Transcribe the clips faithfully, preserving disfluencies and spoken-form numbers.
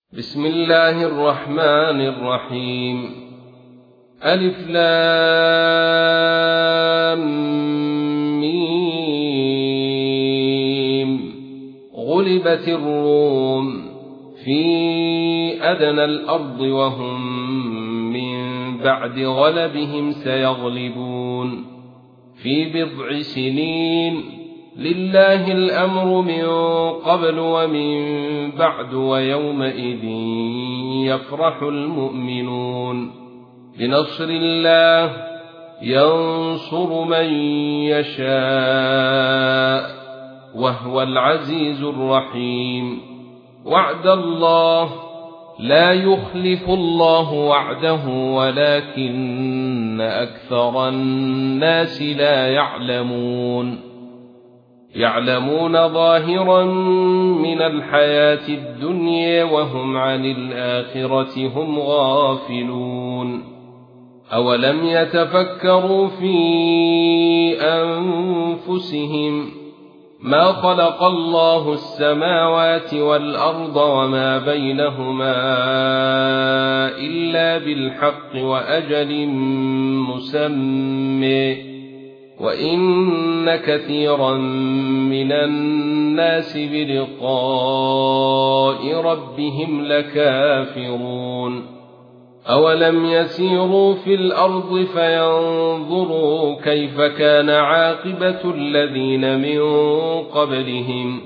بسم الله الرحمن الرحيم. ألف لام ميم. غلبت الروم في أدنى الأرض وهم من بعد غلبهم سيغلبون في بضع سنين. لله الأمر من قبل ومن بعد ويومئذ يفرح المؤمنون بنصر الله ينصر من يشاء وهو العزيز الرحيم. وعد الله لا يخلف الله وعده ولكن أكثر الناس لا يعلمون. يعلمون ظاهرا من الحياة الدنيا وهم عن الآخرة هم غافلون. أولم يتفكروا في أنفسهم ما خلق الله السماوات والأرض وما بينهما إلا بالحق وأجل مسمى وإن كثيرا من الناس بلقاء ربهم لكافرون. أولم يسيروا في الأرض فينظروا كيف كان عاقبة الذين من قبلهم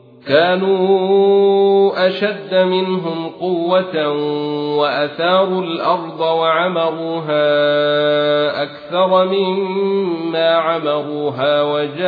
كانوا أشد منهم قوة وأثاروا الأرض وعمروها أكثر مما عمروها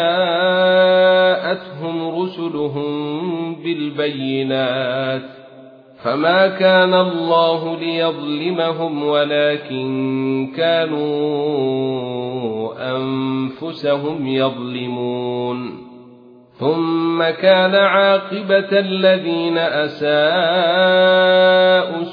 وجاءتهم رسلهم بالبينات فما كان الله ليظلمهم ولكن كانوا أنفسهم يظلمون. ثم كان عاقبة الذين أساءوا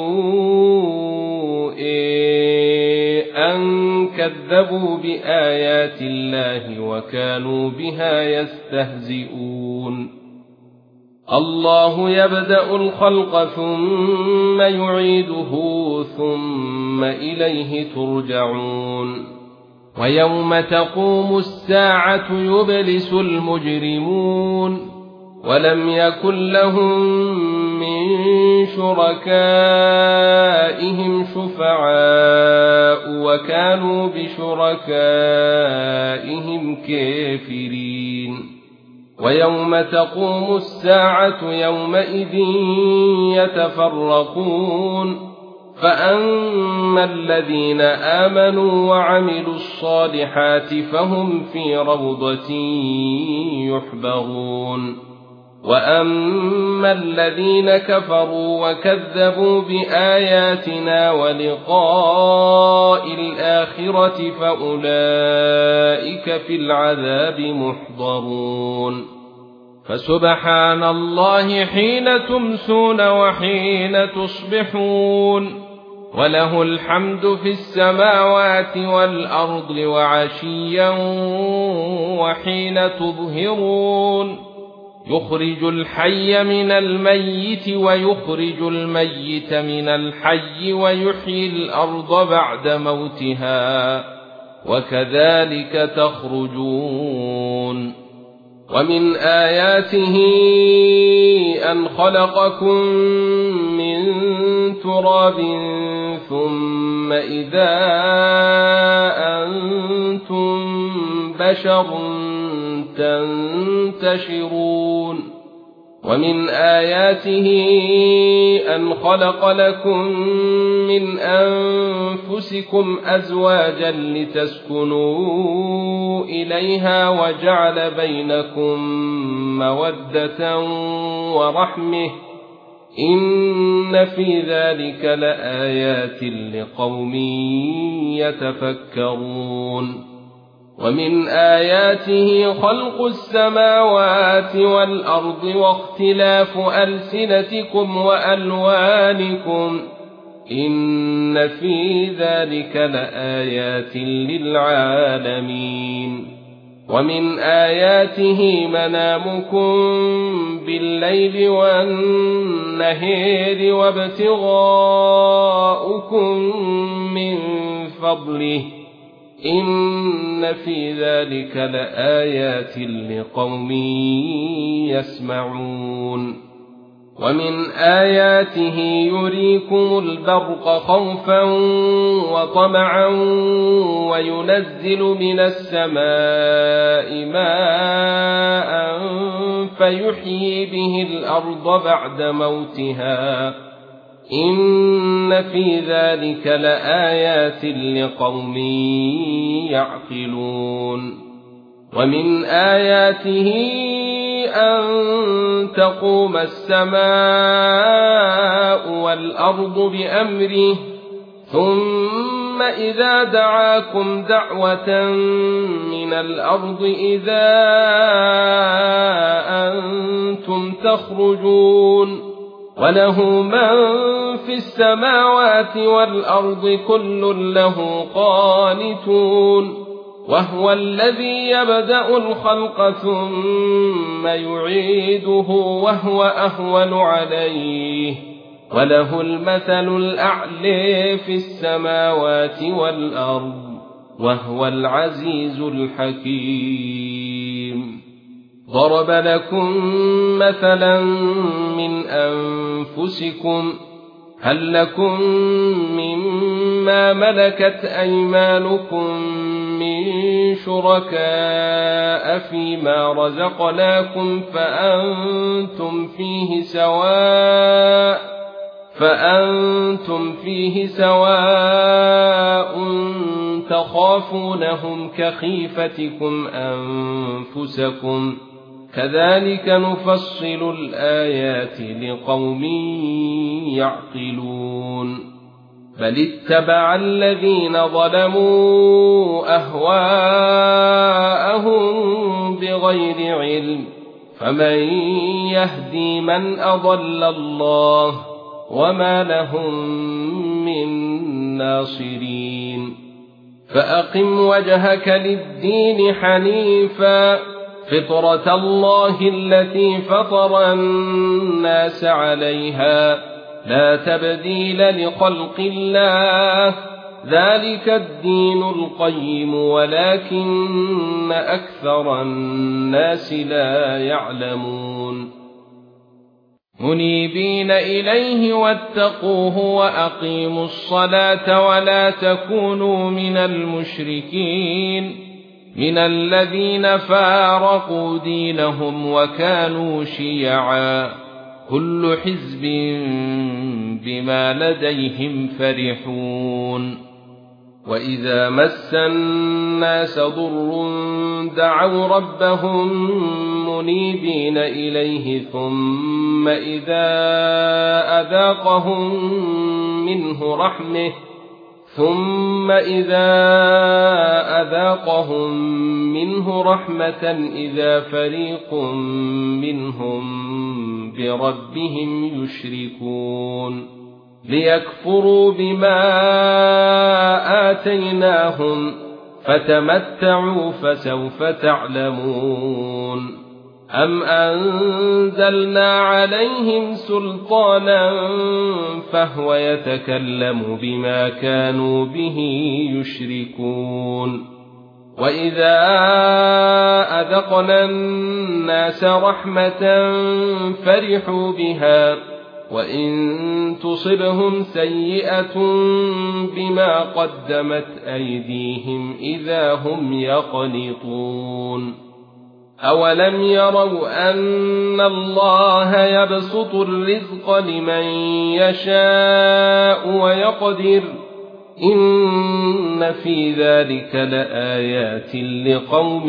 السوء أن كذبوا بآيات الله وكانوا بها يستهزئون. الله يبدأ الخلق ثم يعيده ثم إليه ترجعون. ويوم تقوم الساعة يبلس المجرمون ولم يكن لهم من شركائهم شفعاء وكانوا بشركائهم كافرين. ويوم تقوم الساعة يومئذ يتفرقون فأما الذين آمنوا وعملوا الصالحات فهم في روضة يحبرون. وأما الذين كفروا وكذبوا بآياتنا ولقاء الآخرة فأولئك في العذاب محضرون. فسبحان الله حين تمسون وحين تصبحون وله الحمد في السماوات والأرض وعشيا وحين تظهرون. يخرج الحي من الميت ويخرج الميت من الحي ويحيي الأرض بعد موتها وكذلك تخرجون. ومن آياته أن خلقكم من تراب ثم إذا أنتم بشر تنتشرون. ومن آياته أن خلق لكم من أنفسكم أزواجا لتسكنوا إليها وجعل بينكم مودة ورحمة إن في ذلك لآيات لقوم يتفكرون. ومن آياته خلق السماوات والأرض واختلاف ألسنتكم وألوانكم إن في ذلك لآيات للعالمين. ومن آياته منامكم بالليل والنهار وابتغاؤكم من فضله إن في ذلك لآيات لقوم يسمعون ومن آياته يريكم البرق خوفا وطمعا وينزل من السماء ماء فيحيي به الأرض بعد موتها إن في ذلك لآيات لقوم يعقلون ومن آياته أن تقوم السماء والأرض بأمره ثم إذا دعاكم دعوة من الأرض إذا أنتم تخرجون وله من في السماوات والأرض كل له قانتون وهو الذي يبدأ الخلق ثم يعيده وهو أهون عليه وله المثل الأعلى في السماوات والأرض وهو العزيز الحكيم ضرب لكم مثلا من أنفسكم هل لكم مما ملكت أيمانكم من شركاء فيما رزقناكم فأنتم فيه سواء فأنتم فيه سواء تخافونهم كخيفتكم أنفسكم كذلك نفصل الآيات لقوم يعقلون بل اتبع الذين ظلموا أهواءهم بغير علم فمن يهدي من أضل الله وما لهم من ناصرين فأقم وجهك للدين حنيفا فطرة الله التي فطر الناس عليها لا تبديل لخلق الله ذلك الدين القيم ولكن أكثر الناس لا يعلمون منيبين إليه واتقوه وأقيموا الصلاة ولا تكونوا من المشركين من الذين فارقوا دينهم وكانوا شيعا كل حزب بما لديهم فرحون وإذا مس الناس ضر دعوا ربهم منيبين إليه ثم إذا أذاقهم منه رحمة ثم إذا أذاقهم منه رحمة إذا فريق منهم بربهم يشركون ليكفروا بما آتيناهم فتمتعوا فسوف تعلمون أم أنزلنا عليهم سلطانا فهو يتكلم بما كانوا به يشركون وإذا أذقنا الناس رحمة فرحوا بها وإن تصبهم سيئة بما قدمت أيديهم إذا هم يقنطون أولم يروا أن الله يبسط الرزق لمن يشاء ويقدر إن في ذلك لآيات لقوم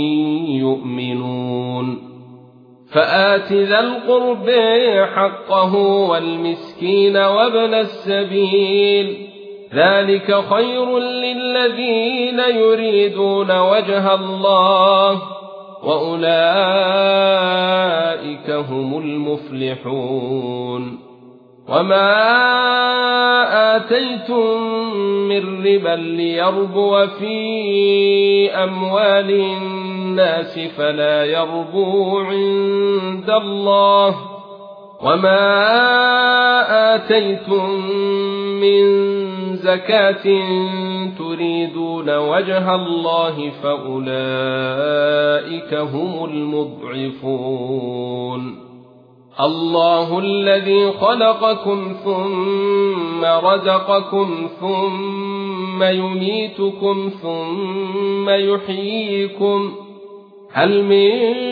يؤمنون فآت ذا القرب حقه والمسكين وابن السبيل ذلك خير للذين يريدون وجه الله وأولئك هم المفلحون وما آتيتم من ربا ليربو في أموال الناس فلا يربو عند الله وما آتيتم من زكاة تريدون وجه الله فأولئك هم المضعفون الله الذي خلقكم ثم رزقكم ثم يميتكم ثم يحييكم هل من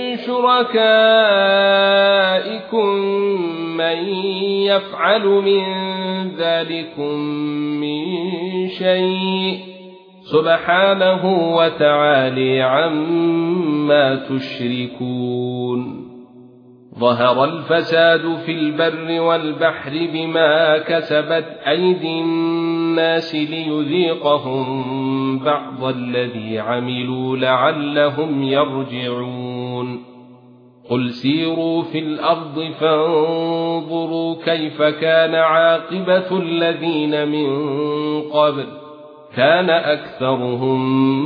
شركائكم من يفعل من ذلكم من شيء سبحانه وتعالى عما تشركون ظهر الفساد في البر والبحر بما كسبت أيدي الناس ليذيقهم بعض الذي عملوا لعلهم يرجعون قل سيروا في الأرض فانظروا كيف كان عاقبة الذين من قبل كان أكثرهم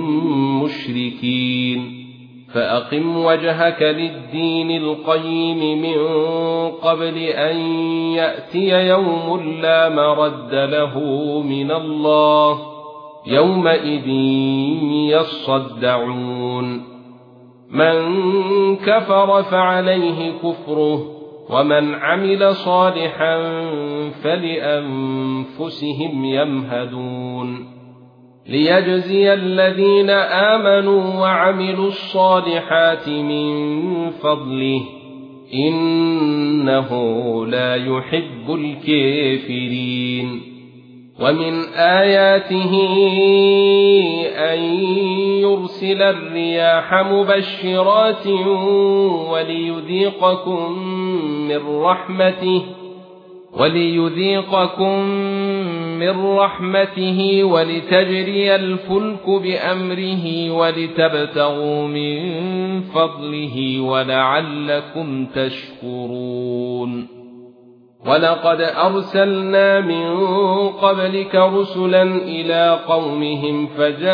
مشركين فأقم وجهك للدين القيم من قبل أن يأتي يوم لا مرد له من الله يومئذ يصدعون من كفر فعليه كفره ومن عمل صالحا فلأنفسهم يمهدون ليجزي الذين آمنوا وعملوا الصالحات من فضله إنه لا يحب الكافرين ومن آياته أن يرسل الرياح مبشرات وليذيقكم من رحمته وليذيقكم من رحمته ولتجري الفلك بأمره ولتبتغوا من فضله ولعلكم تشكرون ولقد أرسلنا من قبلك رسلا إلى قومهم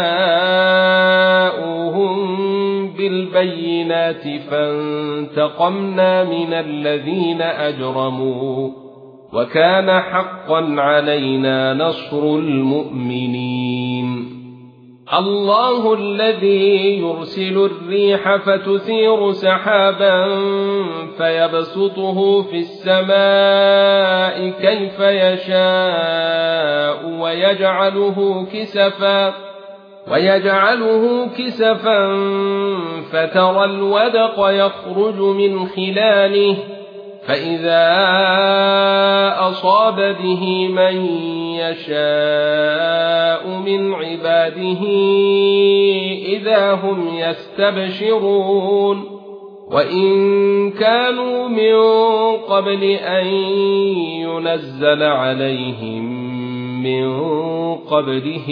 فجاءوهم بالبينات فانتقمنا من الذين أجرموا وكان حقا علينا نصر المؤمنين الله الذي يرسل الريح فتثير سحابا فيبسطه في السماء كيف يشاء ويجعله كسفا ويجعله كسفا فترى الودق يخرج من خلاله فإذا أصاب به من يشاء من عباده إذا هم يستبشرون وإن كانوا من قبل أن ينزل عليهم من قبله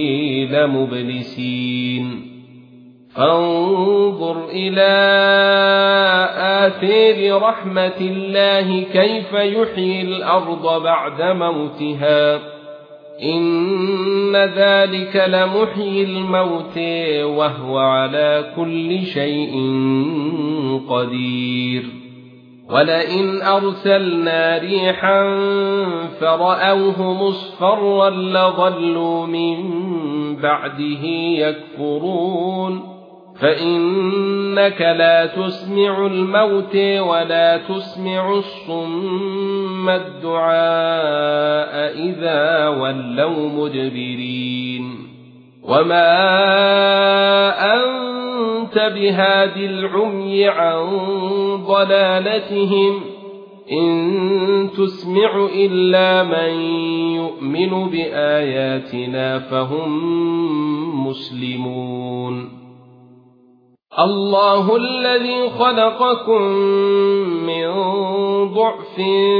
لمبلسين فانظر إلى آثار رحمة الله كيف يحيي الأرض بعد موتها إن ذلك لمحيي الموت وهو على كل شيء قدير ولئن أرسلنا ريحا فرأوه مصفرا لظلوا من بعده يكفرون فإنك لا تسمع الموت ولا تسمع الصم الدعاء إذا ولوا مدبرين وما أنت بهادي العمي عن ضلالتهم إن تسمع إلا من يؤمن بآياتنا فهم مسلمون الله الذي خلقكم من ضعف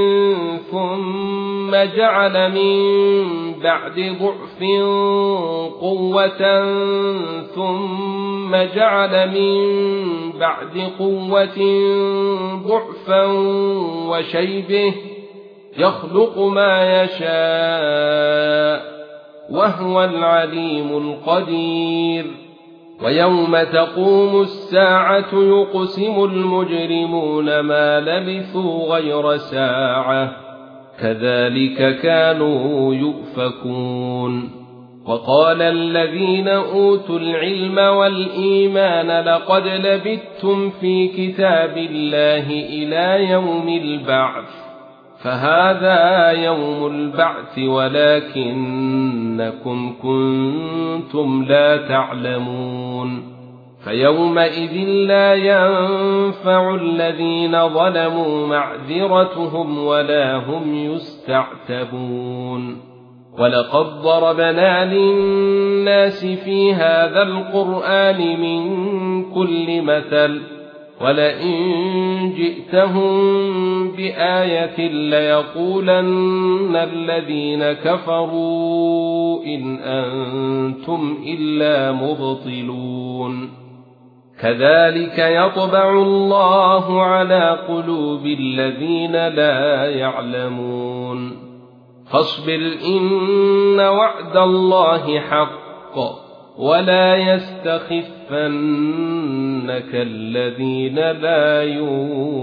ثم جعل من بعد ضعف قوة ثم جعل من بعد قوة ضعفا وشيبه يخلق ما يشاء وهو العليم القدير ويوم تقوم الساعة يقسم المجرمون ما لبثوا غير ساعة كذلك كانوا يؤفكون. وقال الذين أوتوا العلم والإيمان لقد لبثتم في كتاب الله إلى يوم البعث فهذا يوم البعث ولكنكم كنتم لا تعلمون. فيومئذ لا ينفع الذين ظلموا معذرتهم ولا هم يستعتبون. ولقد ضربنا للناس في هذا القرآن من كل مثل ولئن جئتهم بآية ليقولن الذين كفروا إن أنتم إلا مبطلون. كذلك يطبع الله على قلوب الذين لا يعلمون. فاصبر إن وعد الله حق ولا يستخفنك الذين لا يؤمنون.